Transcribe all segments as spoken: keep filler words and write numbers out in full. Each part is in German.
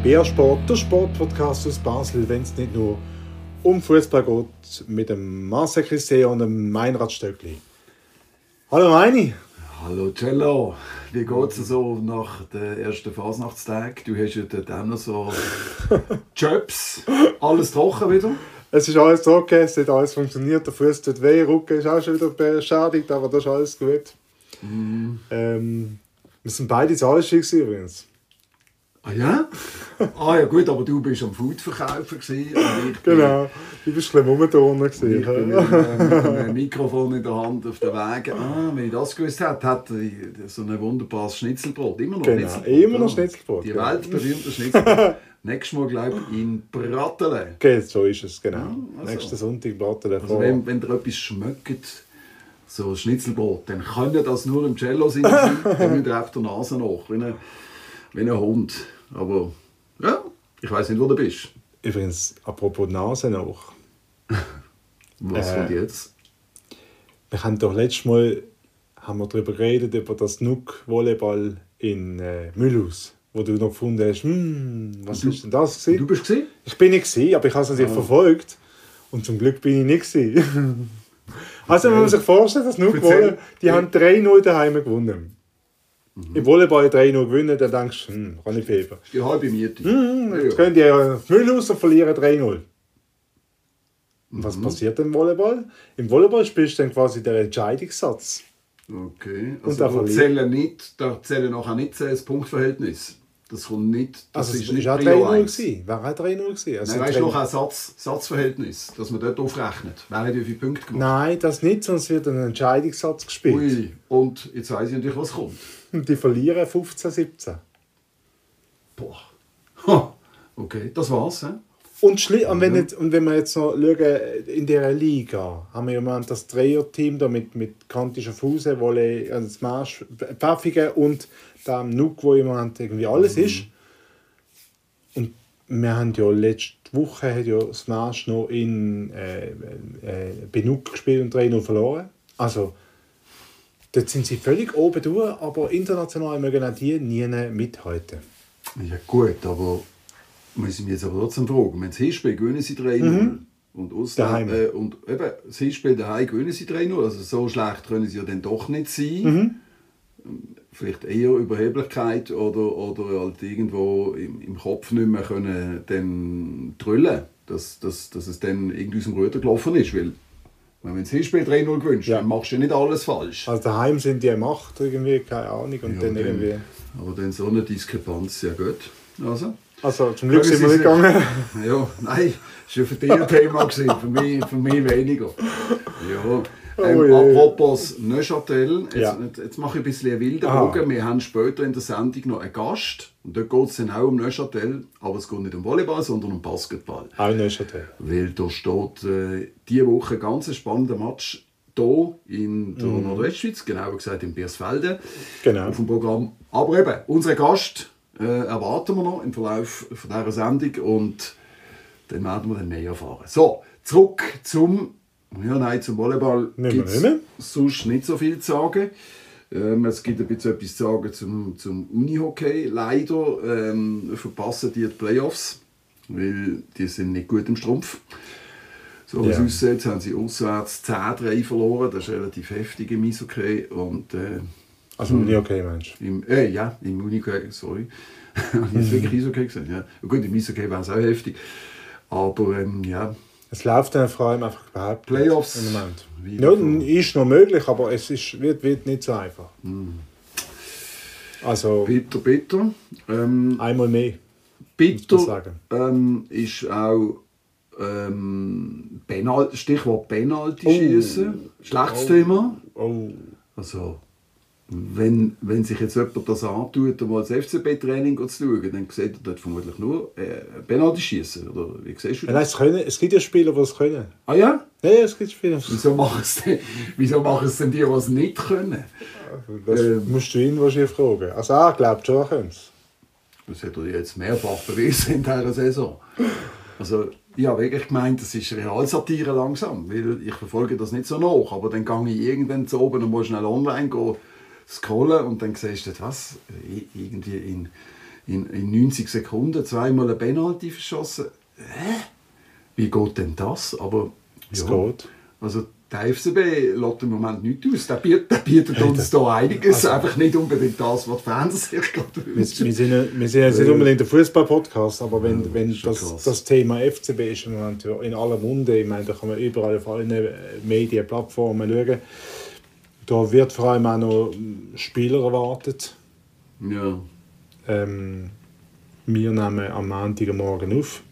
B R Sport, der Sportpodcast aus Basel, wenn es nicht nur um Fußball geht, mit dem Marcel Christé und dem Meinrad Stöckli. Hallo Meini. Hallo Cello, wie geht es so nach den ersten Fasnachtstagen? Du hast ja dort auch noch so Jobs, alles trocken wieder? Es ist alles trocken, es hat alles funktioniert, der Fuß tut weh, der Rücken ist auch schon wieder beschädigt, aber das ist alles gut. Mm. Ähm, wir sind beide in Allschwil übrigens. Ah ja? Ah ja gut, aber du bist am Foodverkäufer gewesen, und ich genau, du bist ein bisschen rumgeturnt. Ich bin mit einem Mikrofon in der Hand auf den Weg. Ah, wenn ich das gewusst hätte, hätte ich so ein wunderbares Schnitzelbrot. Immer noch genau, Schnitzelbrot. Immer noch Schnitzelbrot. Die genau. weltberühmte Schnitzelbrot. Nächstes Mal, glaube ich, in Brattelen. Okay, so ist es, genau. Ja, also. Nächsten Sonntag Brattelen. Also wenn, wenn ihr etwas schmeckt, so Schnitzelbrot, dann kann das nur im Cello sein. Dann müsst ihr auf der Nase nach, wie ein, wie ein Hund. Aber ja, ich weiss nicht, wo du bist. Übrigens, apropos Nase nach. Was äh, kommt jetzt? Wir haben doch letztes Mal haben wir darüber geredet, über das N U C-Volleyball in äh, Mühlhaus, wo du noch gefunden hast, hm, was ist denn das gewesen? Du bist gewesen? Ich bin nicht gewesen, aber ich habe es natürlich ah. verfolgt. Und zum Glück bin ich nicht gewesen. Also wenn man sich vorstellt, das N U C-Volleyball, die ja. haben drei null daheim gewonnen. Mhm. Im Volleyball drei null gewinnen, dann denkst du, hm, kann ich feben. Die halbe Miete. Hm, jetzt ja. können die ja Mühlhaus und verlieren drei null. Und was mhm. passiert im Volleyball? Im Volleyball spielst du dann quasi den Entscheidungssatz. Okay, also da zählen nicht, da zählen nachher nicht das Punktverhältnis. Das kommt nicht, das also ist es nicht war drei null gewesen. War auch drei null gewesen. Also Nein, weißt du noch ein Satz, Satzverhältnis, dass man dort aufrechnet? Wer hat wie viele Punkte gemacht? Nein, das nicht, sonst wird ein Entscheidungssatz gespielt. Ui, und jetzt weiss ich natürlich, was kommt. Und die verlieren fünfzehn siebzehn. Boah. Okay, das war's, he? Und, schli- und, wenn jetzt, und wenn wir jetzt noch schauen, in dieser Liga, haben wir ja das Dreierteam da mit, mit Kantischer Fuse, Volley, also das Marsch, Pfäffigen und dem N U C, wo im Moment irgendwie alles mhm. ist. Und wir haben ja letzte Woche hat ja das Marsch noch in äh, äh, Benuk gespielt und drei null verloren. Also, dort sind sie völlig oben durch, aber international mögen auch die nie mithalten. Ja gut, aber müssen wir jetzt aber trotzdem fragen. Wenn sie Hinspiel gewinnen sie drei null mhm. und, Ausland, äh, und eben, das Hinspiel daheim gewinnen sie drei null. Also so schlecht können sie ja dann doch nicht sein. Mhm. Vielleicht eher Überheblichkeit oder, oder halt irgendwo im, im Kopf nicht mehr können dann trüllen, dass, dass, dass es dann irgendwie aus dem Ruder gelaufen ist. Weil, wenn du das Hinspiel drei null gewinnst, ja. dann machst du ja nicht alles falsch. Also daheim sind die Macht irgendwie, keine Ahnung. Und ja, dann dann, irgendwie... Aber dann so eine Diskrepanz, ja gut. Also, also zum Glück sind wir nicht gegangen. Ja, nein, das war für dich ein Thema, für mich, für mich weniger. Ja. Ähm, oh apropos Neuchâtel, jetzt, ja. jetzt, jetzt mache ich ein bisschen einen wilden Bogen. Wir haben später in der Sendung noch einen Gast. Und dort geht es dann auch um Neuchâtel, aber es geht nicht um Volleyball, sondern um Basketball. Auch Neuchâtel. Weil da steht äh, diese Woche ein ganz spannender Match hier in der mhm. Nordwestschweiz, genauer gesagt in Biersfelden, genau. auf dem Programm. Aber eben, unseren Gast äh, erwarten wir noch im Verlauf von dieser Sendung und dann werden wir dann mehr erfahren. So, zurück zum Ja, nein, zum Volleyball gibt es sonst nicht so viel zu sagen. Ähm, es gibt ein bisschen etwas zu sagen zum, zum Unihockey. Leider ähm, verpassen die die Playoffs, weil die sind nicht gut im Strumpf. So wie ja. es aussieht, jetzt haben sie auswärts zehn drei verloren. Das ist relativ heftig im Eishockey. Und, äh, also im Unihockey, meinst du? Äh, ja, im Unihockey, sorry. Ich habe jetzt wirklich Eishockey gesagt. Ja. Gut, im Eishockey wäre es auch heftig. Aber ähm, ja... Es läuft dann vor allem einfach überhaupt Playoffs im Moment. Ja, ist noch möglich, aber es ist, wird, wird nicht so einfach. Mm. Also, bitter, bitter. Ähm, einmal mehr. Bitter ähm, ist auch ähm, Penal- Stichwort Penalty-Schießen. Oh. Schlechtes oh. Thema. Oh. Also, wenn, wenn sich jetzt jemand das antut, um als F C B-Training zu schauen, dann sieht er dort vermutlich nur äh, Penalty-Schießen. Oder wie siehst du das? Nein, es, können, es gibt ja Spieler, die es können. Ah ja? Ja, es gibt Spieler. Wieso machen es denn, wieso machen es denn die, die es nicht können? Das ähm, musst du ihn wahrscheinlich fragen. Also er glaubt schon, er könnte es. Das hat er jetzt mehrfach bewiesen in dieser Saison. Also, ich habe wirklich gemeint, das ist Realsatire langsam, weil ich verfolge das nicht so nach. Aber dann gehe ich irgendwann zu oben und muss schnell online gehen, scrollen und dann siehst du, was, irgendwie in, in, in neunzig Sekunden zweimal eine Penalty verschossen. Hä? Wie geht denn das? Aber es ja, geht. Also der F C B lässt im Moment nichts aus. Der bietet, der bietet hey, uns da einiges. Also, einfach nicht unbedingt das, was die Fans sich gerade wünschen. Wir, wir sind, wir sind jetzt nicht unbedingt der Fußball-Podcast, aber wenn, ja, wenn das, das Thema F C B ist im Moment in aller Munde, ich meine, da kann man überall auf allen Medienplattformen schauen, da wird vor allem auch noch Spieler erwartet. Ja. Ähm, wir nehmen am Montagmorgen auf.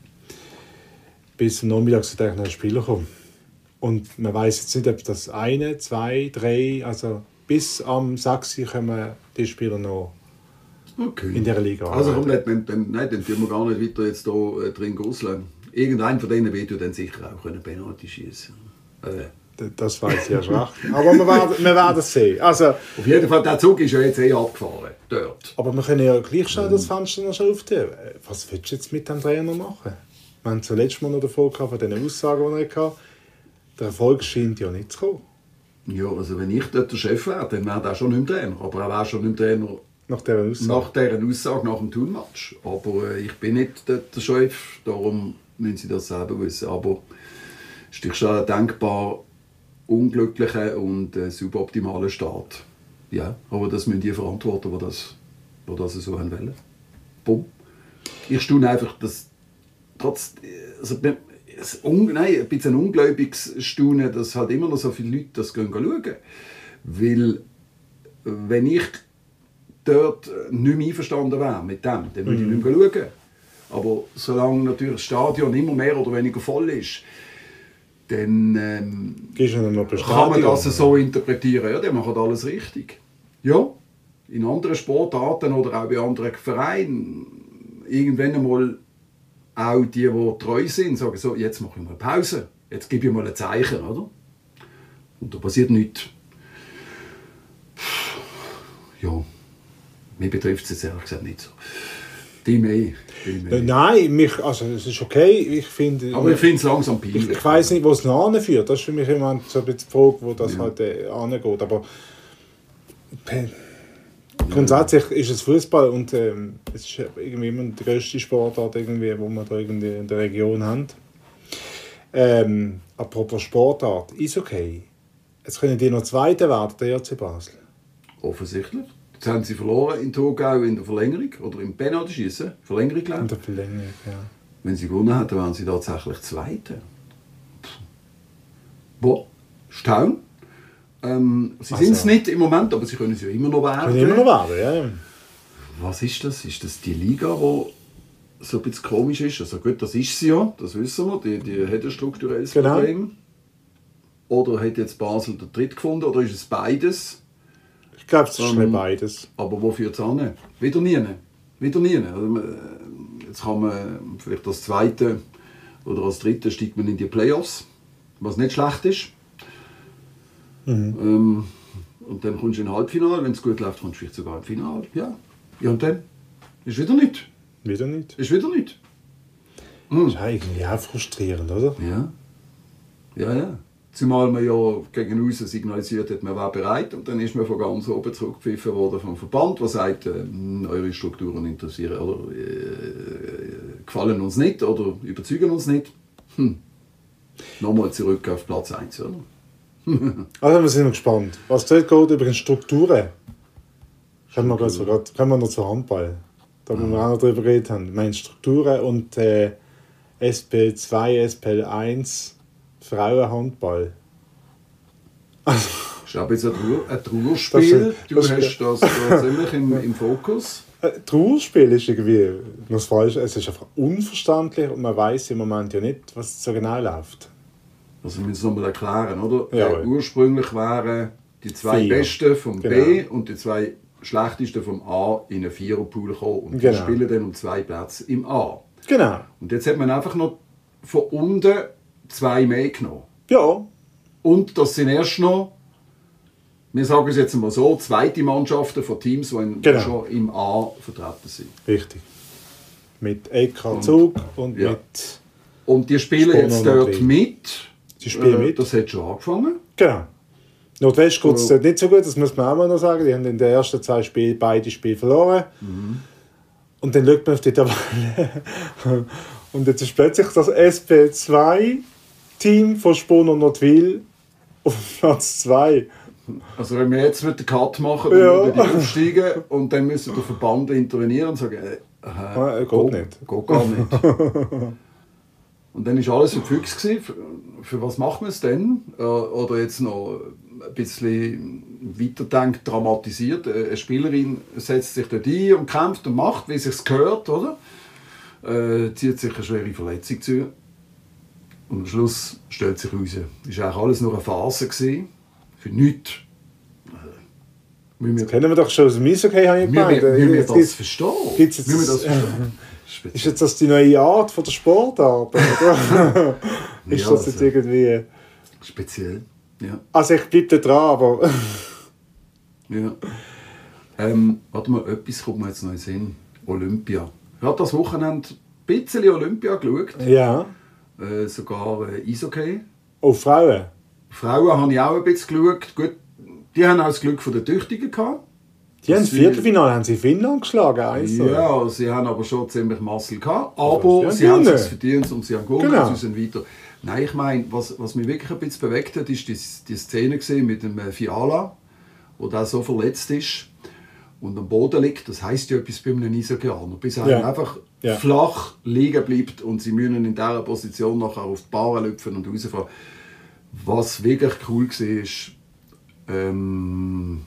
Bis am Nachmittag sind eigentlich noch Spieler kommen. Und man weiß jetzt nicht, ob das eine, zwei, drei, also bis am sechs kommen die Spieler noch okay. in dieser Liga. Also komm, dann, dann, nein, dann tun wir gar nicht weiter jetzt hier äh, drin auslassen. Irgendein von denen wird ja dann sicher auch eine Penalty schießen. Äh. Das weiß ich ja schon. Aber wir werden, wir werden es sehen. Also, auf jeden Fall, der Zug ist ja jetzt eh abgefahren. Dort. Aber wir können ja gleich schnell das Fenster noch schon auftun. Was willst du jetzt mit dem Trainer machen? Wir haben zuletzt mal noch davon gehabt, von diesen Aussagen, die er hatte. Der Erfolg scheint ja nicht zu kommen. Ja, also wenn ich dort der Chef wäre, dann wäre er schon nicht mehr Trainer. Aber er wäre schon nicht mehr Trainer nach dieser Aussage, nach, dieser Aussage, nach dem Thun-Match. Aber äh, ich bin nicht dort der Chef, darum müssen sie das selber wissen. Aber es ist schon ein denkbar unglücklicher und äh, suboptimaler Start. Ja, aber das müssen die verantworten, die das, die das so haben wollen. Bumm. Ich staune einfach, dass trotz... Also, Un, nein, ein bisschen ein ungläubiges Staunen, dass halt immer noch so viele Leute das gehen schauen. Weil, wenn ich dort nicht mehr einverstanden wäre mit dem, dann würde mm. ich nicht mehr schauen. Aber solange natürlich das Stadion immer mehr oder weniger voll ist, dann ähm, kann man das so interpretieren. Ja, die machen alles richtig. Ja, in anderen Sportarten oder auch bei anderen Vereinen irgendwann einmal auch die, die treu sind, sagen so, jetzt mache ich mal Pause, jetzt gebe ich mal ein Zeichen, oder? Und da passiert nichts. Ja, mich betrifft es jetzt ehrlich gesagt nicht so. Die mehr. Die mehr. Nein, mich, also es ist okay. Ich find, aber ich finde es langsam peinlich. Ich, ich weiss nicht, wo es noch anführt. Das ist für mich immer so ein bisschen die Frage, wo das ja. halt äh, angeht. Aber äh, grundsätzlich ist es Fußball und ähm, es ist irgendwie immer die grösste Sportart, irgendwie, wo wir da irgendwie in der Region haben. Ähm, apropos Sportart, ist okay. Jetzt können die noch Zweite werden, der R C Basel. Offensichtlich. Jetzt haben sie verloren in Thurgau in der Verlängerung oder im Penaltyschießen. Verlängerung, glaube ich. In der Verlängerung, ja. Wenn sie gewonnen hätten, wären sie tatsächlich Zweite. Boah, Staun. Ähm, sie also, sind es nicht im Moment, aber sie können es ja immer noch werden. Können immer noch werden, ja. Was ist das? Ist das die Liga, die so ein bisschen komisch ist? Also gut, das ist sie ja, das wissen wir. Die, die hat ein strukturelles genau. Problem. Oder hat jetzt Basel den Tritt gefunden? Oder ist es beides? Ich glaube, es ist ähm, beides. Aber wo führt es an? Wieder nie. Wieder nie. Also, jetzt kann man vielleicht als Zweite oder als Dritte steigt man in die Playoffs, was nicht schlecht ist. Mhm. Ähm, und dann kommst du in ein Halbfinale. Wenn es gut läuft, kommst du vielleicht sogar im Finale. Ja. Ja, und dann ist wieder nichts. Wieder nicht. Ist wieder nichts. Mhm. Das ist eigentlich auch frustrierend, oder? Ja. Ja, ja. Zumal man ja gegen uns signalisiert hat, man wäre bereit. Und dann ist man von ganz oben zurückgepfiffen worden vom Verband, der sagt, äh, eure Strukturen interessieren oder äh, gefallen uns nicht oder überzeugen uns nicht. Hm. Nochmal zurück auf Platz eins, oder? Also wir sind gespannt. Was dort geht über die Strukturen, können wir, also grad, können wir noch zu Handball. Da müssen wir auch noch drüber geredet haben. Ich meine Strukturen und äh, S P zwei, S P eins, Frauenhandball. Das ist aber jetzt ein, Trauer, ein Trauerspiel. Du das hast das da ziemlich im, im Fokus. Ein Trauerspiel ist irgendwie das Falsche. Es ist einfach unverständlich und man weiß im Moment ja nicht, was so genau läuft. Also wir müssen es nochmal erklären, oder? Ja. Äh, ursprünglich wären die zwei Vier. Besten vom genau. B und die zwei schlechtesten vom A in einen Viererpool gekommen. Und genau. die spielen dann um zwei Plätze im A. Genau. Und jetzt hat man einfach noch von unten zwei mehr genommen. Ja. Und das sind erst noch, wir sagen es jetzt mal so, zweite Mannschaften von Teams, die genau. schon im A vertreten sind. Richtig. Mit E K Zug und, und ja. mit... Und die spielen jetzt dort mit. Sie spielen mit. Das hat schon angefangen. Genau. Nordwest geht es dort nicht so gut, das muss man auch mal noch sagen. Die haben in den ersten zwei Spielen beide Spiele verloren. Mhm. Und dann schaut man auf die Tabelle. Und jetzt ist plötzlich das S P zwei Team von Spon und Notwil auf Platz zwei. Also wenn wir jetzt mit der Cut machen, dann Ja. würden die aufsteigen und dann müssen der Verband intervenieren und sagen, äh, Ah, geht geht nicht. Geht gar nicht. Und dann war alles fix gewesen. Für, für was machen wir es denn? Äh, Oder jetzt noch ein bisschen weiterdenkt, dramatisiert. Eine Spielerin setzt sich dort ein und kämpft und macht, wie es sich gehört, oder? Äh, zieht sich eine schwere Verletzung zu. Und am Schluss stellt sich raus, es war eigentlich alles nur eine Phase gewesen, für nichts. Das kennen wir doch schon aus dem Eishockey, habe ich gemeint. Müssen wir Jetzt das gibt's- verstehen? gibt's jetzt- Müssen wir das verstehen? Speziell. Ist jetzt das die neue Art von der Sportart? Oder? Ist Ja, das jetzt also- irgendwie... Speziell, ja. Also ich bleibe da dran, aber... ja. Ähm, warte mal, etwas kommt mir jetzt noch in den Sinn. Olympia. Ich habe das Wochenende ein bisschen Olympia geschaut. ja. Äh, sogar äh, Eishockey. Oh, Frauen. Frauen habe ich auch ein bisschen geschaut. Gut, die haben auch das Glück von der Tüchtigen gehabt. Die haben Das Viertelfinale haben sie Finnland geschlagen. Also. Ja, sie haben aber schon ziemlich Muskel gehabt. Aber Ja, sie haben gerne. es verdient und sie haben gewonnen Genau. und sie sind weiter. Nein, ich meine, was, was mich wirklich ein bisschen bewegt hat, ist die, die Szene gesehen mit dem äh, Fiala, wo der so verletzt ist und am Boden liegt. Das heisst ja etwas bei einem Eishockeyner. Bis er Ja. einfach Ja. flach liegen bleibt und sie müssen in dieser Position nachher auf die Bahn lüpfen und rausfahren. Was wirklich cool war, ist, ähm,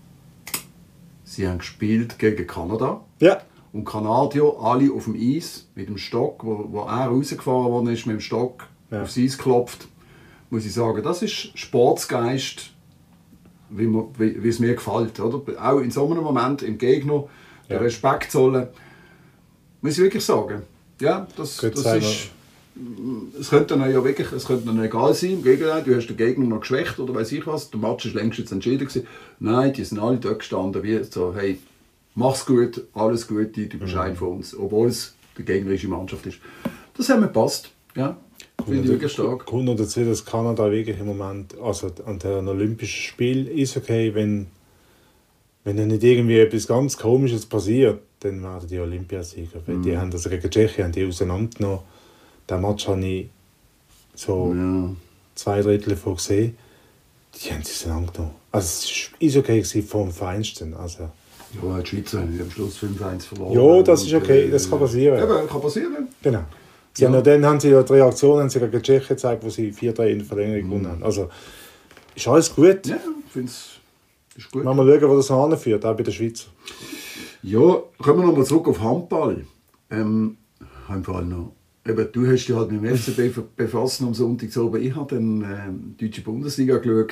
sie haben gespielt gegen Kanada. Ja. Und Kanadier, alle auf dem Eis, mit dem Stock, wo, wo er rausgefahren worden ist, mit dem Stock Ja. aufs Eis klopft, muss ich sagen, das ist Sportsgeist, wie, man, wie, wie es mir gefällt. Oder? Auch in so einem Moment im Gegner den Ja. Respekt zollen, muss ich wirklich sagen. Ja, das, Gut das sagen ist... Es könnte dann ja wirklich, es könnte dann egal sein, im Gegenteil, du hast den Gegner noch geschwächt oder weiß ich was, der Match ist längst jetzt entschieden gewesen. Nein, die sind alle dort gestanden, wie so, hey, mach's gut, alles Gute, du bist ein von uns, obwohl es die gegnerische Mannschaft ist. Das hat mir gepasst, ja, finde ich wirklich stark. Kommt noch dazu, dass Kanada wirklich im Moment, also an den Olympischen Spielen ist okay, wenn, wenn da nicht irgendwie etwas ganz Komisches passiert, dann werden die Olympiasieger. Weil die haben also gegen Tschechien haben die auseinandergenommen. Den Match habe ich so Ja. zwei Drittel davon gesehen. Die haben sie auseinandergenommen. Also es war okay vom Feinsten. Also, Ja, die Schweizer haben am Schluss fünf eins verloren. ja, das ist Und, okay, äh, das kann passieren. Eben, kann passieren. Genau. Sie Ja. haben ja, dann haben sie ja die Reaktion haben sie gegen Tschechien gezeigt, wo sie vier drei in der Verlängerung gewonnen haben. Also ist alles gut. Ja, ich finde es ist gut. Mal schauen, wo das noch hinführt, auch bei den Schweizer. Ja, kommen wir nochmal zurück auf Handball. Ähm, Handball noch. Eben, du hast dich halt mit dem F C B befasst am Sonntag so, aber ich habe dann ähm, die deutsche Bundesliga geschaut.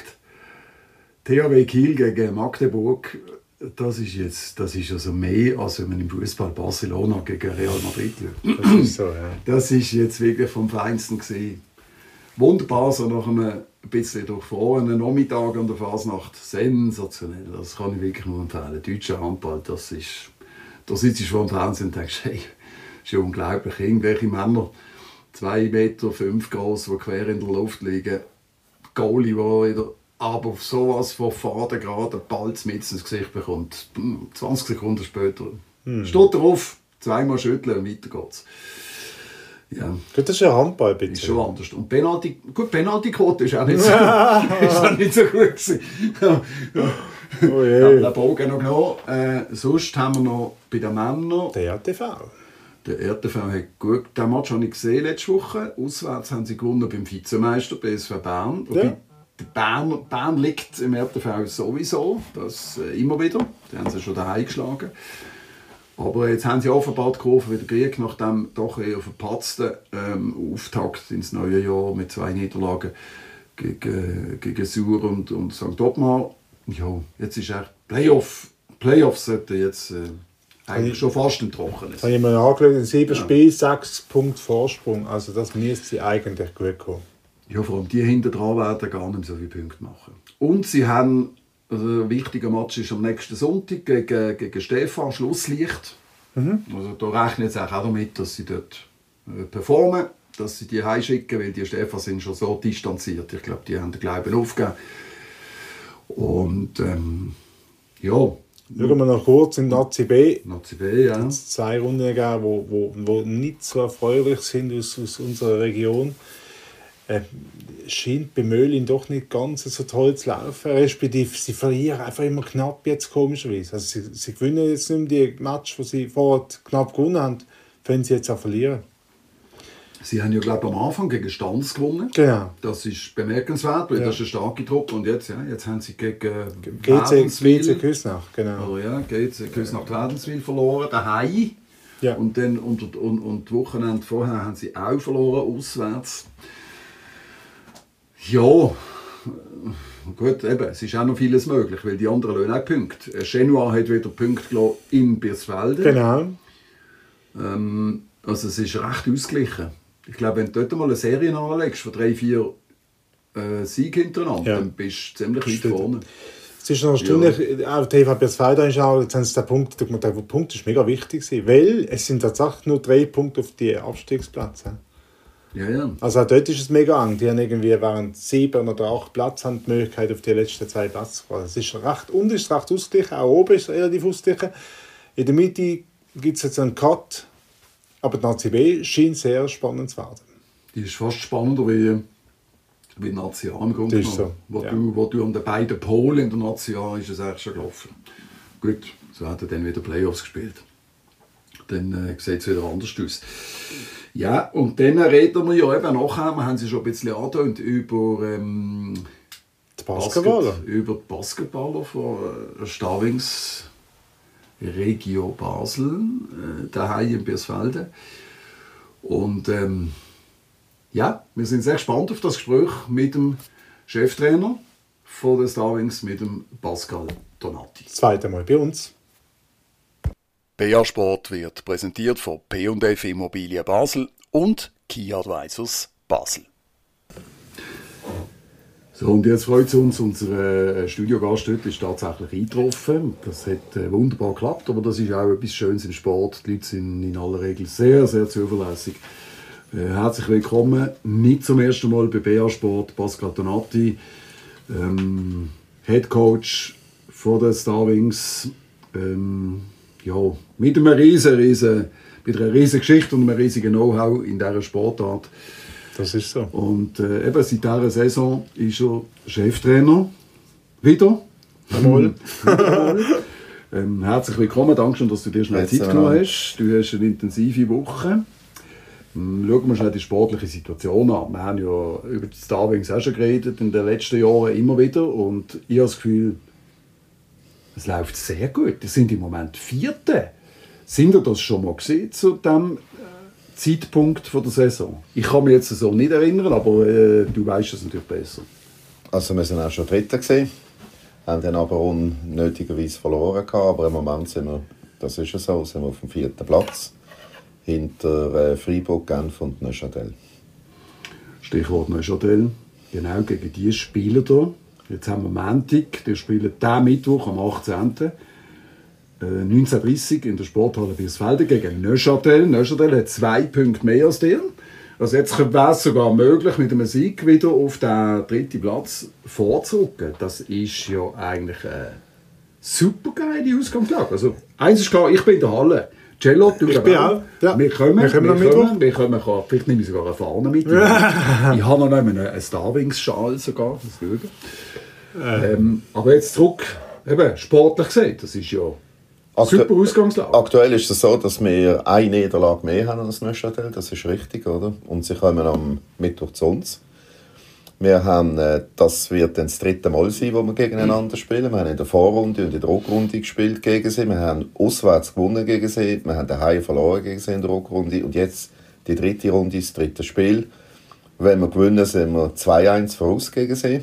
T H W Kiel gegen Magdeburg. Das ist jetzt, das ist also mehr, als wenn man im Fußball Barcelona gegen Real Madrid schaut. Das ist so, ja. Das ist jetzt wirklich vom Feinsten gewesen. Wunderbar, so nach einem ein bisschen durchfrorenen Nachmittag an der Fasnacht. Sensationell, das kann ich wirklich nur empfehlen. Deutscher Handball, das ist... Da sitzt du vor dem Fernsehen und denkst, hey, das ist ja unglaublich. Irgendwelche Männer, zwei Meter fünf groß, die quer in der Luft liegen. Goalie, der wieder aber auf sowas von Faden gerade einen Ball mit ins Gesicht bekommt. zwanzig Sekunden später steht er auf, zweimal schütteln und weiter geht's. Ja, Gut, das ist ja Handball, bitte. ist schon anders. Und Penalty, gut, Penalty-Quote ist auch nicht so, ist auch nicht so gut gewesen. Oh Ich habe je. den Bogen noch genommen. Äh, sonst haben wir noch bei den Männern. Der R T V. Der R T V hat gut. Den Match habe ich gesehen letzte Woche. Auswärts haben sie gewonnen beim Vizemeister B S V Bern. Wobei Ja. der Bern, Bern liegt im R T V sowieso. Das äh, immer wieder. Die haben sie schon daheim geschlagen. Aber jetzt haben sie offenbar die Kurve wieder gekriegt, nach dem doch eher verpatzten ähm, Auftakt ins neue Jahr mit zwei Niederlagen gegen, gegen Sur und, und Sankt Ottmar. Ja, jetzt ist er Playoff. Playoffs sollten jetzt äh, eigentlich schon fast im Trockenen Habe sein. ich mir angeschaut, in sieben Ja. Spielen, sechs Punkte Vorsprung. Also das müsste sie eigentlich gut kommen. Ja, vor allem die hinten dran werden gar nicht so viele Punkte machen. Und sie haben, also ein wichtiger Match ist am nächsten Sonntag gegen, gegen Stefan, Schlusslicht. Mhm. Also da rechnen sie auch damit, dass sie dort äh, performen, dass sie die heimschicken, weil die Stefan sind schon so distanziert. Ich glaube, die haben den Glauben aufgegeben. Und ähm, ja, Schauen wir noch kurz in Nazi B. Nazi B, ja. Es zwei Runden gegeben, wo, wo, wo nicht so erfreulich sind aus, aus unserer Region. Äh, scheint bei Möhlin doch nicht ganz so toll zu laufen. Respektive, sie verlieren einfach immer knapp jetzt, komischerweise. Also sie, sie gewinnen jetzt nicht mehr die Match, die sie vorher knapp gewonnen haben, können sie jetzt auch verlieren. Sie haben ja, glaube ich, am Anfang gegen Stanz gewonnen. Genau. Das ist bemerkenswert, weil ja. das ist eine starke Truppe. Und jetzt, ja, jetzt haben sie gegen G C Küsnach, genau. Oder ja, G C Küsnach Wädenswil verloren, daheim. Ja. Und dann und, und, und die Wochenende vorher haben sie auch verloren, auswärts. Ja, gut, eben, es ist auch noch vieles möglich, weil die anderen lassen auch Punkte. Genua hat wieder Punkte gelassen in Birsfelden. Genau. Ähm, also es ist recht ausgeglichen. Ich glaube, wenn du dort mal eine Serie anlegst von drei, vier äh, Siegen hintereinander, ja. dann bist du ziemlich weit vorne. Es ist noch erstaunlich, ja. Auch T V Birsfelden anschauen, jetzt haben sie den Punkt, der Punkt ist mega wichtig gewesen, weil es sind tatsächlich nur drei Punkte auf die Abstiegsplätze. Ja, ja. Also auch dort ist es mega eng. Die haben irgendwie während sieben oder acht Plätze haben die Möglichkeit, auf die letzten zwei Plätze zu kommen. Es ist recht, und ist recht ausgeglichen, auch oben ist es relativ ausgeglichen. In der Mitte gibt es jetzt einen Cut, aber die Nazi B scheint sehr spannend zu werden. Die ist fast spannender wie, wie die Nazi A im Grunde genommen. So, wo, ja. du, wo du an den beiden Polen in der Nazi A ist es eigentlich schon gelaufen. Gut, so hat er dann wieder Playoffs gespielt. Dann äh, sieht es wieder anders aus. Ja, und dann reden wir ja eben nachher, wir haben sie schon ein bisschen angetönt, über ähm, die Basketballer. Basket, über die Basketballer von äh, Stawings Regio Basel, äh, daheim in Birsfelden. Und ähm, ja, wir sind sehr gespannt auf das Gespräch mit dem Cheftrainer von den Stawings, mit dem Pascal Donati. Das zweite Mal bei uns. B A Sport wird präsentiert von P und F Immobilien Basel und Key Advisors Basel. So, und jetzt freut es uns, unser Studiogast heute ist tatsächlich eingetroffen. Das hat äh, wunderbar geklappt, aber das ist auch etwas Schönes im Sport. Die Leute sind in aller Regel sehr, sehr zuverlässig. Äh, herzlich willkommen, nicht zum ersten Mal bei B A Sport, Pascal Donati, ähm, Head Coach von den Stawings. Ähm, ja, mit einer riesen, riesen, mit einer riesen Geschichte und einem riesigen Know-how in dieser Sportart. Das ist so. Und äh, eben seit dieser Saison ist er Cheftrainer. Wieder. Einmal. ähm, herzlich willkommen, danke schön, dass du dir schnell Jetzt Zeit genommen hast. Du hast eine intensive Woche. Ähm, schauen wir schnell die sportliche Situation an. Wir haben ja über die Stawings auch schon geredet in den letzten Jahren immer wieder. Und ich habe das Gefühl, es läuft sehr gut. Wir sind im Moment Vierte. Sind ihr das schon mal gesehen zu dem Zeitpunkt der Saison? Ich kann mich jetzt so nicht erinnern, aber äh, du weißt es natürlich besser. Also wir sind auch schon Dritter gesehen, haben dann aber unnötigerweise verloren gehabt, aber im Moment sind wir, das ist ja so, sind wir auf dem vierten Platz hinter äh, Freiburg, Genf und Neuchâtel. Stichwort Neuchâtel. Genau, gegen die Spieler hier. Jetzt haben wir Montag, die spielen diesen Mittwoch am achtzehnten neunzehn Uhr dreißig in der Sporthalle Birsfelden gegen Neuchâtel. Neuchâtel hat zwei Punkte mehr als dir. Also jetzt wäre es sogar möglich, mit einem Sieg wieder auf den dritten Platz vorzurücken. Das ist ja eigentlich eine super geile Ausgangslage. Also eins ist klar, ich bin in der Halle. Cello, du ich bin auch. Ja. Wir kommen, wir kommen, wir kommen, wir kommen, vielleicht nehme ich sogar eine Fahne mit. Ich habe noch einen Starwings-Schal sogar. Äh. Ähm, aber jetzt zurück, eben, sportlich gesehen, das ist ja Aktu super Ausgangslage. Aktuell ist es so, dass wir eine Niederlage mehr haben als Neuchâtel, das ist richtig, oder? Und sie kommen am Mittwoch zu uns. Wir haben, äh, das wird dann das dritte Mal sein, wo wir gegeneinander spielen. Wir haben in der Vorrunde und in der Rückrunde gespielt gegen sie. Wir haben auswärts gewonnen gegen sie. Wir haben daheim verloren gegen sie in der Rückrunde. Und jetzt die dritte Runde, das dritte Spiel. Wenn wir gewinnen, sind wir zwei eins voraus gegen sie.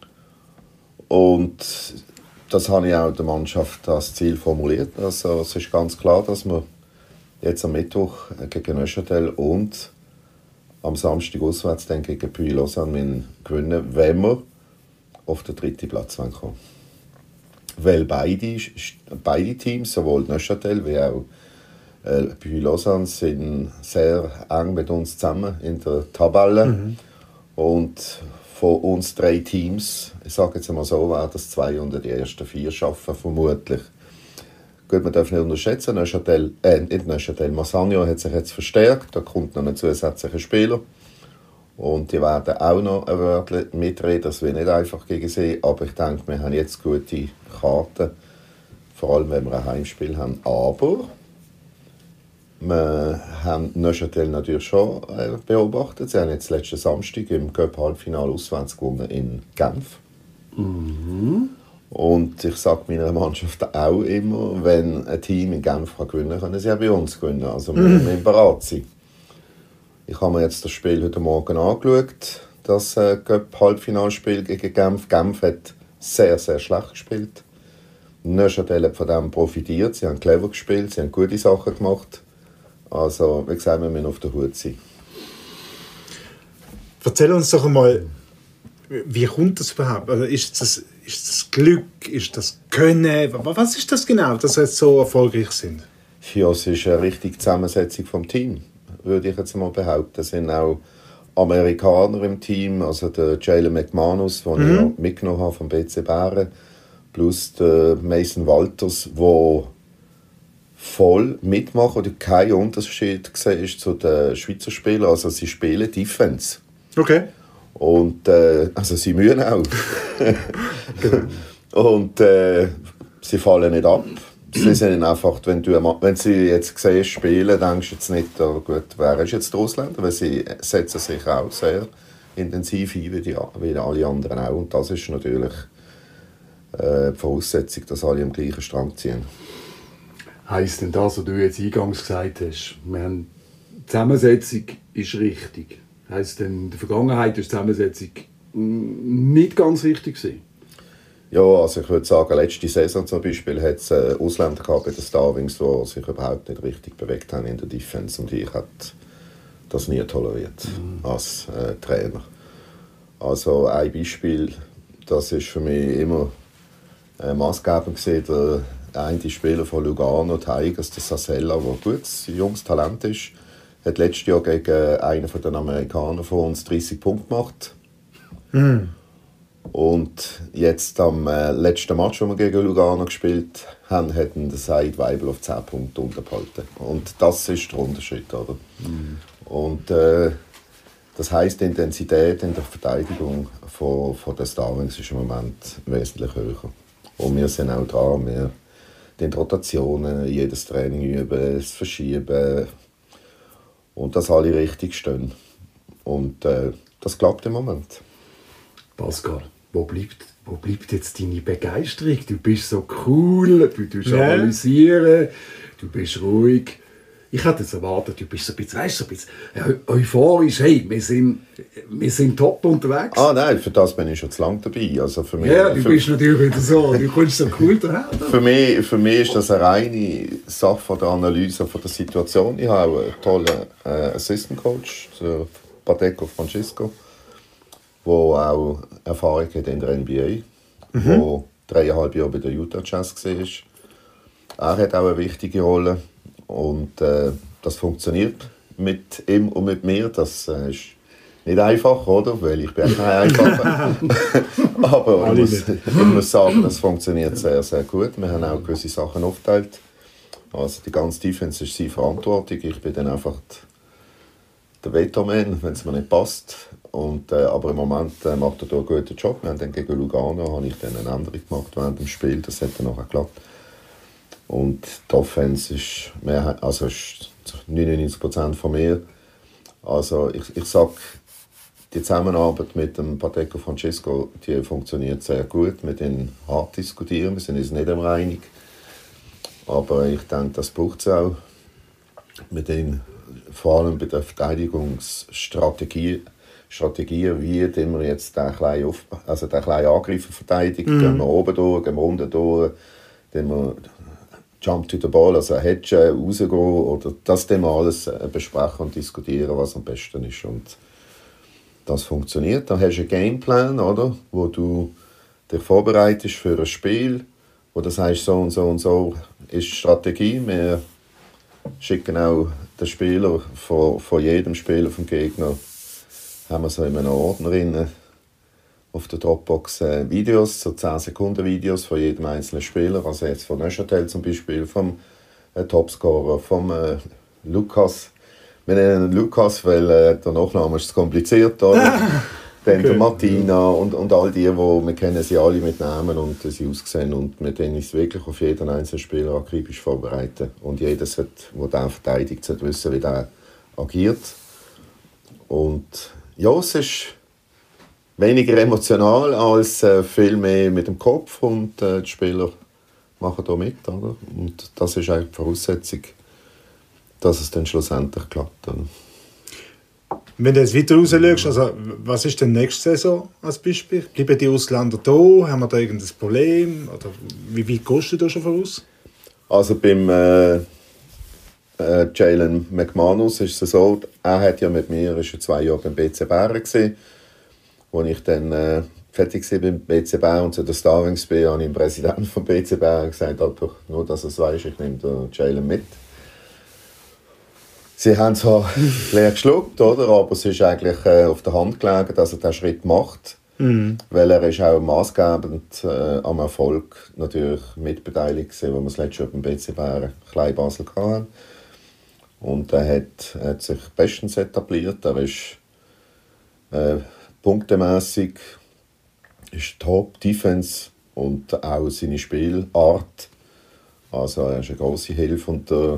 Und das habe ich auch der Mannschaft als Ziel formuliert. Also es ist ganz klar, dass wir jetzt am Mittwoch gegen Neuchâtel und am Samstag auswärts dann gegen Puy Lausanne gewinnen, wenn wir auf den dritten Platz kommen wollen. Weil beide, beide Teams, sowohl Neuchâtel wie auch äh, Puy Lausanne, sind sehr eng mit uns zusammen in der Tabelle. Mhm. Und von uns drei Teams, ich sage jetzt mal so, werden das zwei unter die ersten vier schaffen, vermutlich. Gut, man darf nicht unterschätzen, Neuchâtel, äh, nicht Neuchâtel, Massagno hat sich jetzt verstärkt, da kommt noch ein zusätzlicher Spieler. Und die werden auch noch ein Wörtchen mitreden, das wird nicht einfach gegen sie, aber ich denke, wir haben jetzt gute Karten, vor allem wenn wir ein Heimspiel haben. Aber wir haben Neuchâtel natürlich schon beobachtet. Sie haben jetzt letzten Samstag im Cup-Halbfinale auswärts gewonnen in Genf. Mhm. Und ich sage meiner Mannschaft auch immer, wenn ein Team in Genf kann gewinnen kann, können sie auch bei uns gewinnen. Also wir müssen mm. bereit sein. Ich habe mir jetzt das Spiel heute Morgen angeschaut, das äh, Cup-Halbfinalspiel gegen Genf. Genf hat sehr, sehr schlecht gespielt. Neuchâtel hat von dem profitiert. Sie haben clever gespielt, sie haben gute Sachen gemacht. Also, wie gesagt, wir müssen auf der Hut sein. Erzähl uns doch einmal, wie kommt das überhaupt? Also ist das, ist das Glück, ist das Können? Was ist das genau, dass wir jetzt so erfolgreich sind? Ja, es ist eine richtige Zusammensetzung vom Team, würde ich jetzt mal behaupten. Es sind auch Amerikaner im Team, also der Jalen McManus, den mhm. ich ja mitgenommen habe vom B C Bären, plus der Mason Walters, der voll mitmachen oder kein Unterschied gesehen ist zu den Schweizer Spielern. Also sie spielen Defense. Okay. Und äh, also sie mühen auch. Und äh, sie fallen nicht ab. Sie sind einfach, wenn, du, wenn sie jetzt siehst, spielen, denkst du jetzt nicht, oh gut, wer ist jetzt der Ausländer? Weil sie setzen sich auch sehr intensiv ein, wie, die, wie alle anderen auch. Und das ist natürlich äh, die Voraussetzung, dass alle am gleichen Strang ziehen. Heisst denn das, was du jetzt eingangs gesagt hast, wir haben, die Zusammensetzung ist richtig? Heisst denn, in der Vergangenheit ist die Zusammensetzung nicht ganz richtig gewesen? Ja, also ich würde sagen, letzte Saison zum Beispiel hat es äh, Ausländer gehabt bei den Starwings, die sich überhaupt nicht richtig bewegt haben in der Defense. Und ich hätte das nie toleriert mhm. als äh, Trainer. Also ein Beispiel, das ist für mich immer äh, maßgebend gewesen, der eine Spieler von Lugano, Tigers, der Sasella, der ein gutes, junges Talent ist, hat letztes Jahr gegen einen von den Amerikanern von uns dreißig Punkte gemacht. Mm. Und jetzt am äh, letzten Match, wo wir gegen Lugano gespielt haben, hat der Said Weibel auf zehn Punkte untergehalten. Und das ist der Unterschied, oder? Mm. Und äh, das heisst, die Intensität in der Verteidigung von, von den Starwings ist im Moment wesentlich höher. Und wir sind auch dran, wir die Rotationen, jedes Training üben, das Verschieben und dass alle richtig stehen. Und äh, das klappt im Moment. Pascal, wo bleibt, wo bleibt jetzt deine Begeisterung? Du bist so cool, du tust yeah. analysieren, du bist ruhig. Ich hätte es erwartet, du bist so ein bisschen, weißt, so ein bisschen euphorisch. Hey, wir sind, wir sind top unterwegs. Ah nein, für das bin ich schon zu lange dabei. Also für mich, ja, du für, bist natürlich wieder so, du kommst so cool daher. Für mich, für mich ist das eine reine Sache von der Analyse von der Situation. Ich habe einen tollen äh, Assistant Coach, so Pateco Francisco, der auch Erfahrung hat in der N B A, mhm. der dreieinhalb Jahre bei der Utah Jazz war. Er hat auch eine wichtige Rolle. Und äh, das funktioniert mit ihm und mit mir. Das äh, ist nicht einfach, oder? Weil ich bin kein Einfacher. Aber ich muss, ich muss sagen, das funktioniert sehr, sehr gut. Wir haben auch gewisse Sachen aufgeteilt. Also die ganze Defense ist seine Verantwortung. Ich bin dann einfach der Veto-Man, wenn es mir nicht passt. Und, äh, aber im Moment äh, macht er da einen guten Job. Wir haben dann gegen Lugano habe ich dann eine Änderung gemacht während dem Spiel. Das hat dann nachher geklappt. Und die Offense ist, mehr, also ist neunundneunzig Prozent von mir. Also ich, ich sage, die Zusammenarbeit mit dem Pateco Francisco, die funktioniert sehr gut. Wir können hart diskutieren, wir sind uns nicht immer einig. Aber ich denke, das braucht es auch. Mit den, vor allem bei der Verteidigungsstrategie, Strategie, wie wir jetzt den kleinen, Auf, also den kleinen Angreifer verteidigen. Mhm. Gehen wir oben durch, gehen wir unten durch, gehen wir Jump to the Ball, also Hedge, rausgehen oder das dann alles besprechen und diskutieren, was am besten ist. Und das funktioniert. Dann hast du einen Gameplan, oder, wo du dich vorbereitest für ein Spiel, wo du sagst, so und so und so ist die Strategie. Wir schicken auch den Spieler von, von jedem Spieler vom Gegner, haben wir so in einem Ordner drin, auf der Dropbox äh, Videos, so zehn Sekunden Videos von jedem einzelnen Spieler. Also jetzt von Neuchâtel zum Beispiel, vom äh, Topscorer, vom äh, Lukas. Wir nennen ihn Lukas, weil äh, der Nachname ist kompliziert, oder? Dann okay. Der Martina und, und all die, wo, wir kennen sie alle mit Namen und wie sie aussehen. Und wir können uns wirklich auf jeden einzelnen Spieler akribisch vorbereiten. Und jeder, der den verteidigt, sollte wissen, wie der agiert. Und ja, es ist weniger emotional als äh, viel mehr mit dem Kopf. Und äh, die Spieler machen da mit. Oder? Und das ist eigentlich die Voraussetzung, dass es dann schlussendlich klappt. Oder? Wenn du jetzt weiter raus schaust, also, was ist denn nächste Saison als Beispiel? Bleiben die Ausländer da? Haben wir da irgendein Problem? Oder wie weit gehst du da schon voraus? Also beim äh, äh, Jalen McManus ist es so, er hat ja mit mir ist ja zwei Jahre beim B C Bern gewesen, wo ich dann äh, fertig war beim B C Bern und zu der Starwings bin, habe ich dem Präsidenten vom B C Bern gesagt, einfach nur, dass er es weiss, ich nehme den Jalen mit. Sie haben es halt leer geschluckt, oder? Aber es ist eigentlich äh, auf der Hand gelegen, dass er diesen Schritt macht. Mhm. Weil er ist auch maßgebend äh, am Erfolg natürlich mitbeteiligt war, wo wir das letzte Jahr beim B C Bern Klein Basel hatten. Und er hat, hat sich bestens etabliert. Er ist äh, punktemässig, ist top, Defense und auch seine Spielart. Also er ist eine grosse Hilfe. Und der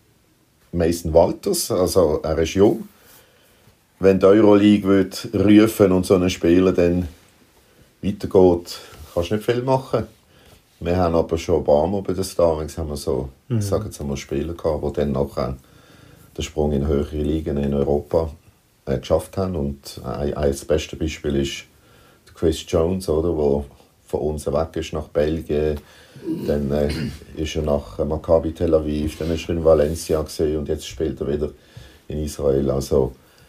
Mason Walters, also er ist jung. Wenn die Euroleague rufen und so einen Spieler dann weitergeht, kannst du nicht viel machen. Wir haben aber schon ein paar Mal bei den Starwings haben wir so, mhm. ich sage jetzt einmal, Spieler gehabt, die dann nachher den Sprung in höhere Ligen in Europa äh, geschafft haben. Und ein, ein das beste Beispiel ist der Chris Jones, oder, der von uns weg ist nach Belgien. Dann äh, ist er nach Maccabi Tel Aviv, dann ist er in Valencia gewesen, und jetzt spielt er wieder in Israel. Also,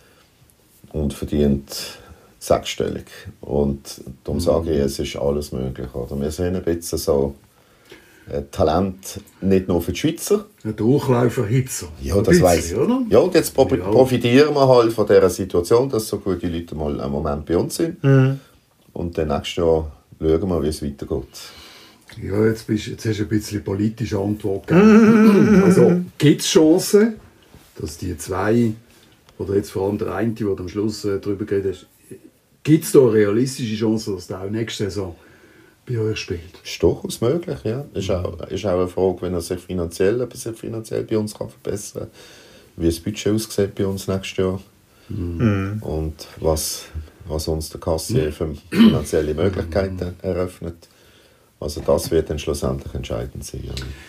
und verdient sechsstellig. Und darum sage ich, es ist alles möglich. Oder? Wir sehen ein bisschen so äh, Talent nicht nur für die Schweizer. Ein Durchläuferhitzer. Ja, das weiss ich. Ja, und jetzt pro- ja. profitieren wir halt von dieser Situation, dass so gute Leute mal einen Moment bei uns sind. Mhm. Und dann nächstes Jahr schauen wir, wie es weitergeht. Ja, jetzt, bist, jetzt hast du ein bisschen politische Antwort gegeben. Also, gibt es Chancen, dass die zwei, oder jetzt vor allem der eine, der am Schluss äh, darüber geredet hat, gibt es da eine realistische Chance, dass der auch nächste Saison bei euch spielt? Das ist durchaus möglich, ja. Ist auch, ist auch eine Frage, wenn er sich finanziell, ob er sich finanziell bei uns kann verbessern kann, wie das Budget aussieht bei uns nächstes Jahr. Mhm. Und was, was uns der Kassier für finanzielle Möglichkeiten eröffnet. Also das wird dann schlussendlich entscheidend sein.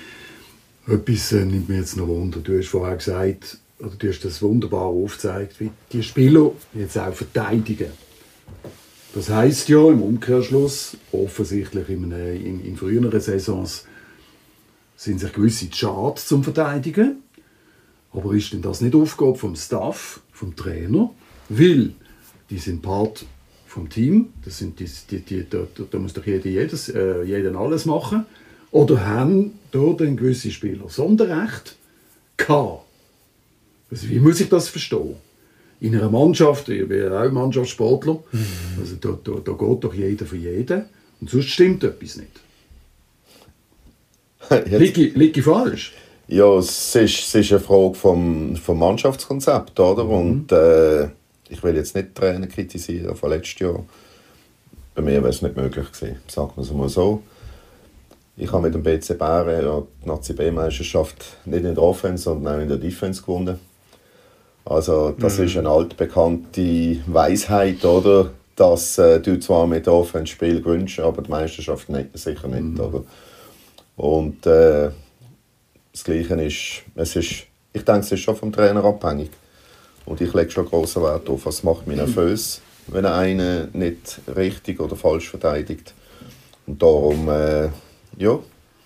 Ja. Etwas äh, nimmt mir jetzt noch Wunder. Du hast vorher gesagt, oder du hast das wunderbar aufgezeigt, wie die Spieler jetzt auch verteidigen. Das heisst ja im Umkehrschluss, offensichtlich in, in, in früheren Saisons sind sich gewisse zu schade zum Verteidigen. Aber ist denn das nicht Aufgabe vom Staff, vom Trainer? Weil die sind Part vom Team, das sind die, die, die, da, da muss doch jeder jedes, äh, jeden alles machen. Oder haben dort ein gewisse Spieler Sonderrecht gehabt? Also, wie muss ich das verstehen? In einer Mannschaft, ich bin ja auch Mannschaftssportler, mhm. also da, da, da geht doch jeder für jeden. Und sonst stimmt etwas nicht. Liege ich falsch? Ja, es ist, es ist eine Frage vom, vom Mannschaftskonzept, oder? Mhm. Und äh, ich will jetzt nicht Trainer kritisieren von letztes Jahr. Bei mir wäre es nicht möglich gewesen, sagen wir es mal so. Ich habe mit dem B C Bern ja, die Nazi B-Meisterschaft nicht in der Offense, sondern auch in der Defense gewonnen. Also das mhm. ist eine altbekannte Weisheit, oder? Dass äh, du zwar mit der Offense Spiel gewinnst, aber die Meisterschaft nicht, sicher nicht. Mhm. Oder? Und äh, das Gleiche ist, es ist, ich denke, es ist schon vom Trainer abhängig. Und ich lege schon grossen Wert auf, was macht mich nervös, wenn einer nicht richtig oder falsch verteidigt. Und darum, äh, ja,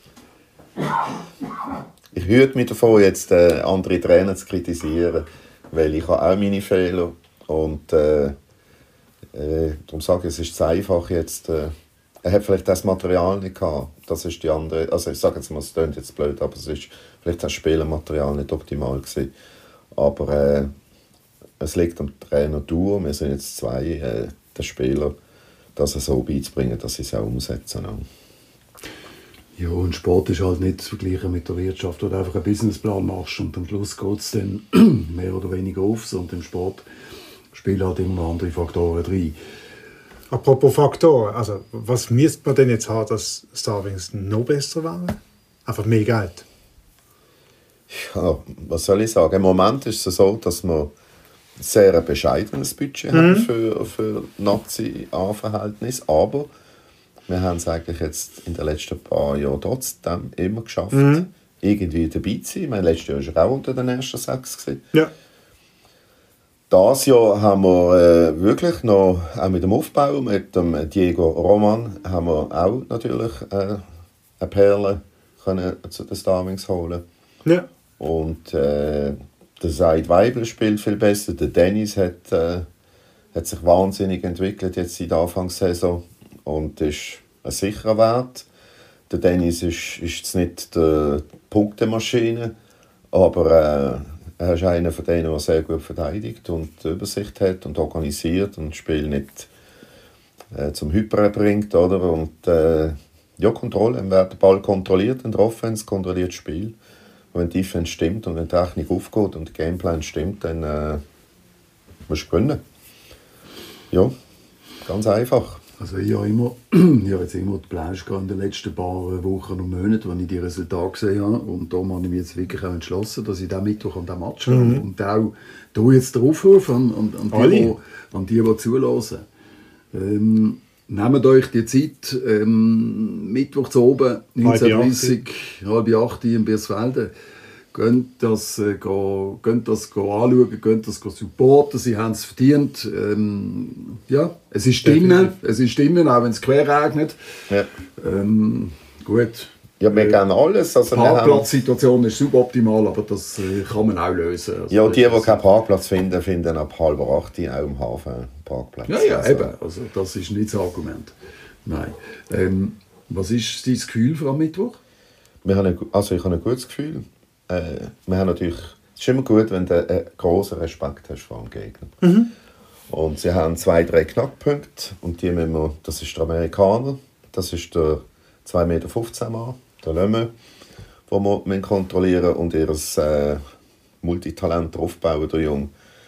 ich hüte mich davon, jetzt äh, andere Trainer zu kritisieren, weil ich habe auch meine Fehler. Und äh, äh, darum sage ich, es ist zu einfach jetzt. Äh, er hat vielleicht das Material nicht gehabt. Das ist die andere. Also ich sage jetzt mal, es klingt jetzt blöd, aber es ist vielleicht das Spielermaterial nicht optimal gewesen. Aber äh, es liegt am Trainer durch. Wir sind jetzt zwei. Äh, der Spieler das so beizubringen, dass sie es auch umsetzen. Ja, und Sport ist halt nicht zu vergleichen mit der Wirtschaft, wo du einfach einen Businessplan machst und am Schluss geht es dann mehr oder weniger auf. Und im Sport spielen halt immer noch andere Faktoren rein. Apropos Faktoren, also was müsste man denn jetzt haben, dass Starwings noch besser wäre? Einfach mehr Geld. Ja, was soll ich sagen? Im Moment ist es so, dass wir sehr ein bescheidenes Budget mhm. haben für, für Nazi-A-Verhältnis, aber wir haben es eigentlich jetzt in den letzten paar Jahren trotzdem immer geschafft, mhm. irgendwie dabei zu sein. Mein letztes Jahr war er auch unter den ersten sechs. Ja. Dieses Jahr haben wir äh, wirklich noch, auch mit dem Aufbau, mit dem Diego Roman, haben wir auch natürlich äh, eine Perle können zu den Starwings holen. Ja. Und äh, der Said Weibel spielt viel besser. Der Dennis hat, äh, hat sich wahnsinnig entwickelt jetzt in der Anfangssaison und ist ein sicherer Wert. Der Dennis ist, ist jetzt nicht die Punktemaschine, aber äh, er ist einer von denen, der sehr gut verteidigt und Übersicht hat und organisiert und das Spiel nicht äh, zum Hyperen bringt. Oder? Und äh, ja, Kontrolle. Wer den Ball kontrolliert in der Offense, kontrolliert das Spiel. Und wenn die Defense stimmt und wenn die Technik aufgeht und der Gameplan stimmt, dann äh, musst du gewinnen. Ja, ganz einfach. Also ich habe immer, ich habe jetzt immer die Blanche in den letzten paar Wochen und Monaten, als ich die Resultate gesehen habe. Und da habe ich mich jetzt wirklich auch entschlossen, dass ich diesen Mittwoch an diesem Match mhm. und auch hier jetzt den Aufruf an, an, an, die, die, an die, die zulassen. Ähm, nehmt euch die Zeit, ähm, Mittwoch zu oben, neunzehn Uhr dreißig, halb acht in Birsfelden. Könnt das, äh, go, könnt das go anschauen, könnt das go supporten, sie haben es verdient. Ähm, ja, es ist drinnen, es ist drinnen, auch wenn es quer regnet. Ja. Ähm, gut. Ja, wir äh, gehen alles. Also die Parkplatzsituation ist suboptimal, aber das äh, kann man auch lösen. Also ja, die, die keinen Parkplatz finden, finden ab halb acht auch im Hafen Parkplatz. Ja, ja, also. eben. Also, das ist nicht das Argument. Nein. Ähm, was ist dein Gefühl für am Mittwoch? Wir haben ein, also ich habe ein gutes Gefühl. Äh, wir haben natürlich, es ist immer gut, wenn du einen grossen Respekt hast vor dem Gegner. Mhm. Und sie haben zwei, drei Knackpunkte und die müssen wir, das ist der Amerikaner, das ist der zwei Meter fünfzehn Mann, der Lömme, den wir kontrollieren und ihr äh, Multitalent aufbauen, der Jung.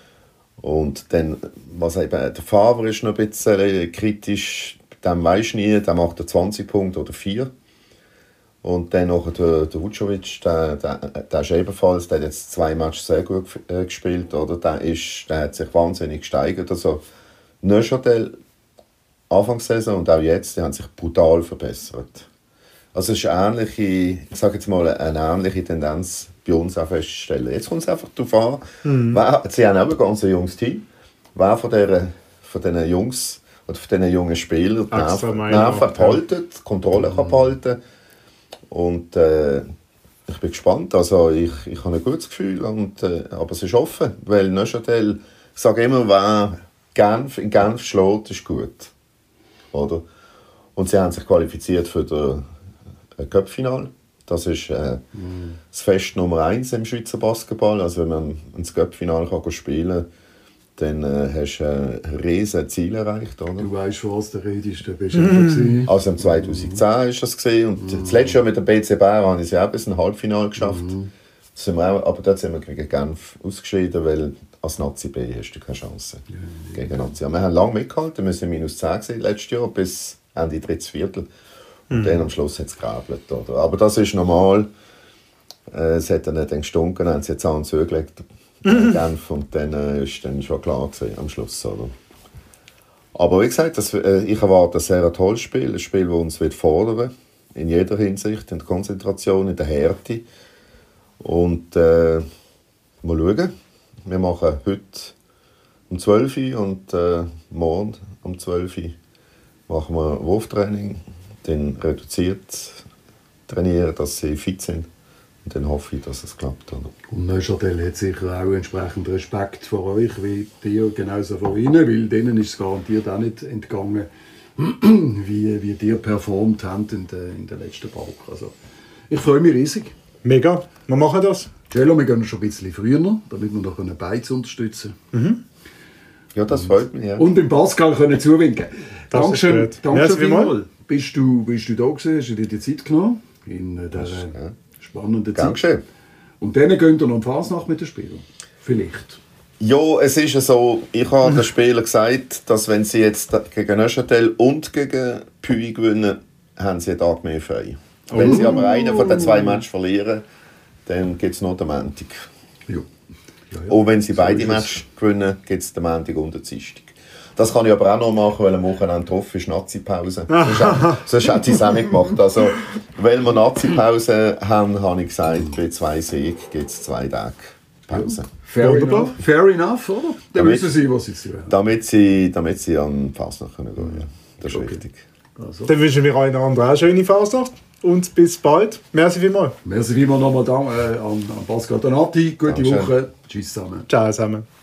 Und dann, was eben, der Favre ist noch ein bisschen kritisch, dem weisst du nie, der macht zwanzig Punkte oder vier. Und dann noch der, der Vučović, der, der, der ist ebenfalls, der hat jetzt zwei Matches sehr gut äh, gespielt, oder? Der, ist, der hat sich wahnsinnig gesteigert. Also Neuchâtel, Anfangssaison und auch jetzt, die haben sich brutal verbessert. Also es ist eine ähnliche, ich sage jetzt mal, eine ähnliche Tendenz bei uns auch festzustellen. Jetzt kommt es einfach darauf an, mhm. wer, sie haben auch ein ganz junges Team, wer von diesen von diesen Jungs oder von diesen jungen Spielern die Nerven behalten, die Kontrolle mhm. kann behalten. Und äh, ich bin gespannt. Also ich, ich habe ein gutes Gefühl, und, äh, aber es ist offen, weil Neuchâtel, ich sage immer, wer Genf, in Genf schlägt, ist gut. Oder? Und sie haben sich qualifiziert für das Cup-Finale. Das ist äh, mm. das Fest Nummer eins im Schweizer Basketball. Also wenn man ins Cup-Finale spielen kann, dann äh, hast du ein riesiges Ziel erreicht. Oder? Du weißt, von was du redest, da bist du mm. Also im zwanzig zehn war das gewesen. Und mm. das letzte Jahr mit dem B C Bern haben sie auch bis ein Halbfinale geschafft. Mm. Sind wir auch, aber dort sind wir gegen Genf ausgeschieden, weil als Nazi B hast du keine Chance ja, ja. gegen Nazi. Wir haben lange mitgehalten, wir waren minus zehn gewesen, letztes Jahr bis Ende drittes Viertel. Und mm. dann am Schluss hat es geräbelt. Oder? Aber das ist normal. Äh, es hat dann nicht gestunken, haben sie jetzt an zugelegt. Genf, und dann war äh, dann schon klar gewesen, am Schluss. Oder? Aber wie gesagt, das, äh, ich erwarte ein sehr tolles Spiel, ein Spiel, das uns wird fordern in jeder Hinsicht, in der Konzentration, in der Härte. Und äh, mal schauen. Wir machen heute um zwölf Uhr und äh, morgen um zwölf Uhr machen wir Wurftraining, dann reduziert trainieren, dass sie fit sind. Und dann hoffe ich, dass es klappt. Oder? Und Neuchâtel hat sicher auch entsprechend Respekt vor euch, wie dir genauso vor ihnen, weil denen ist es garantiert auch nicht entgangen, wie, wie ihr performt habt in der, in der letzten Park. Also, ich freue mich riesig. Mega, wir machen das. Cello, wir gehen schon ein bisschen früher, damit wir noch Beiz unterstützen können. Mhm. Ja, das freut mich. Ja. Und beim Pascal können zuwinken. Das Dankeschön, ist gut. Dankeschön Merci vielmals. vielmals. Bist du, bist du da gewesen? Hast du dir die Zeit genommen? In dieser ja. spannenden Zeit. Dankeschön. Und dann geht ihr noch am Fasnacht mit den Spielern? Vielleicht. Ja, es ist ja so, ich habe den Spielern gesagt, dass wenn sie jetzt gegen Neuchâtel und gegen Puy gewinnen, haben sie einen Tag mehr frei. Wenn sie aber einen von den zwei Matches verlieren, dann gibt es noch den Montag. Ja. Ja, ja. Und wenn sie So beide ist es. Matches gewinnen, gibt es den Montag und den Dienstag. Das kann ich aber auch noch machen, weil am Wochenende drauf ist Nazi-Pause. Sonst hätte- sonst hätte ich es auch nicht gemacht. Also, weil wir Nazi-Pause haben, habe ich gesagt, bei zwei Siegen gibt es zwei Tage Pause. Fair Wunderbar. enough. Fair enough, oder? Dann Damit- wissen sie, was sie zu tun haben. Damit sie, damit sie an die Fasnacht können gehen können. Ja. Das ist Okay. richtig. Also. Dann wünschen wir euch anderen auch eine schöne Fasnacht und bis bald. Merci vielmals. Merci vielmals nochmal da, äh, an, an Pascal Donati. Gute Dankeschön. Woche. Tschüss zusammen. Ciao zusammen.